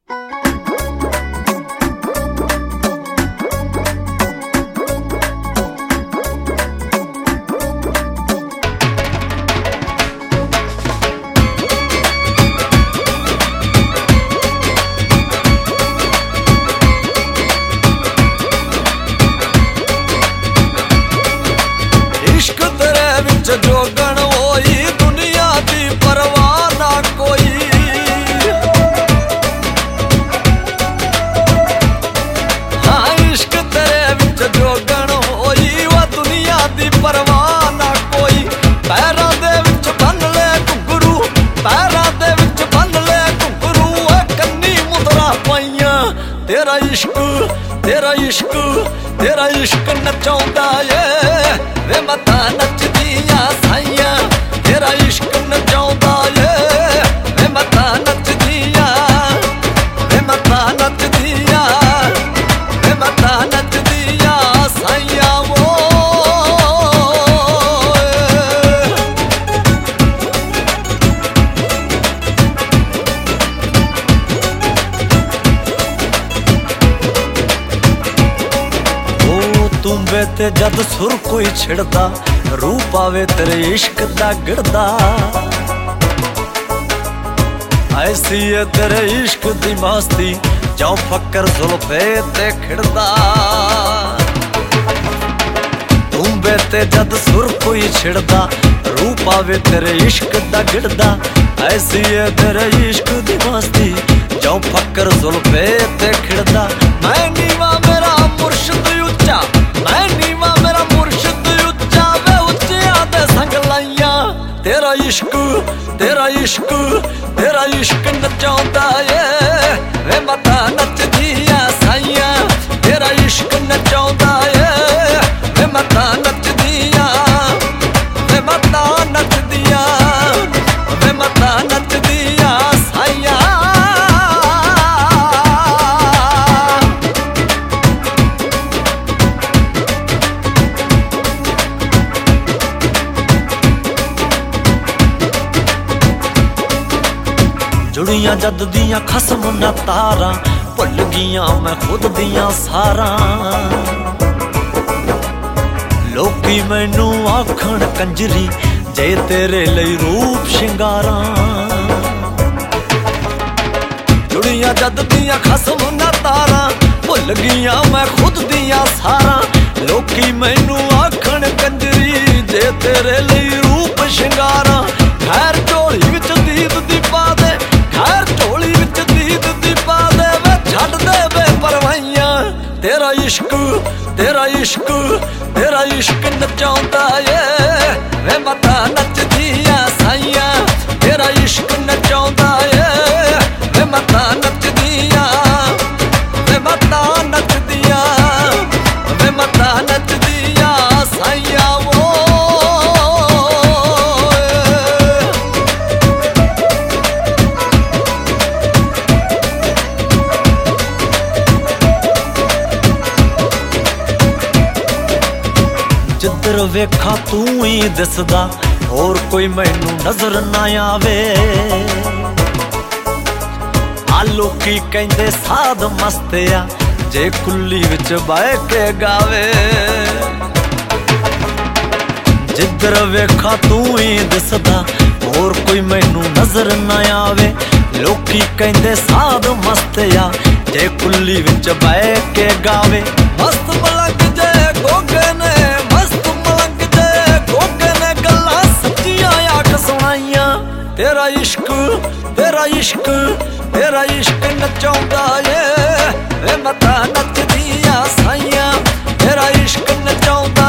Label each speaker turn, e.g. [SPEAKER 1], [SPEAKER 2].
[SPEAKER 1] जोगण होई दुनिया दी परवाह ना कोई। हाँ इश्क तेरे विच जोगण होई वो दुनिया दी परवाह ना कोई। पैरां दे विच बन ले घुंघरू, पैरां दे विच बन ले घुंघरू, कन्नी मुदरा पाइयां। तेरा इश्क तेरा इश्क तेरा इश्क नचाउंदा ए वे मता नचदियां साइयां। तेरा इश्क नचाउंदा ए वे मता नचदियां, वे मता नचदियां, वे मता नचदियां साइयां वो। तू ते जद सुर कोई छिड़दा, रूप आवे तेरे इश्क दा गिरदा। ऐसी है तेरे इश्क दी मस्ती, जाओ फक्कर जुल्फे ते खिड़दा। तूंबे ते जद सुर कोई छिड़दा, रूप आवे तेरे इश्क दा गिरदा। ऐसी है तेरे इश्क दी मस्ती, जाओ फक्कर जुल्फे ते खिड़दा। मैं नीवा मेरा मुर्शिद उच्चा, मैं नीवा मेरा मुर्शिद उच्चा, वे उच्चिया दे संग लाइयां। तेरा इश्क तेरा इश्क तेरा इश्क नचाउंदा ए वे मता नचदियां साइयां। तेरा इश्क नचाउंदा ए वे मता नचदियां, वे मता नचदियां, वे मता नचदियां साइयां। जुड़ियां जद दियां खसम ना तारा, भुल गियां मैं खुद दियां सारा। लोकी मैनू आखण कंजरी, जे तेरे लई रूप शिंगारा। जुड़ियां जद दियां खसम ना तारा, भुल गियां मैं खुद दियां सारा। लोकी मैनू आखण कंजरी, जे तेरे लई रूप शिंगारा। खैर झोली विच दीद दी पा दे, खैर झोली विच दीद दी पा दे, वे छड्ड दे बेपरवाहियां। तेरा इश्क तेरा इश्क तेरा इश्क नचाउंदा ए वे मता नचदियां साइयां। तेरा इश्क नचाउंदा ए वे मता नचदियां, वे मता नचदियां, वे मता नचदियां साइयां वो। जिधर वेखा तू ही दिसदा, होर कोई मैनू नजर ना आवे। आ लोकी कहंदे साध मस्तिया, जे कुल्ली विच बह के गावे। जिधर वेखा तू ही दिसदा, होर कोई मैनू नजर ना आवे। लोकी कहंदे साध मस्तिया, जे कुल्ली विच बह के गावे। मस्त मलंग जे गोगे ने, मस्त मलंग जे गोगे ने, गल्लां सच्चियां आख सुनाइयां। तेरा इश्क तेरा इश्क तेरा इश्क नचाउंदा ए वे मता नचदियां साइयां। तेरा इश्क नचाउंदा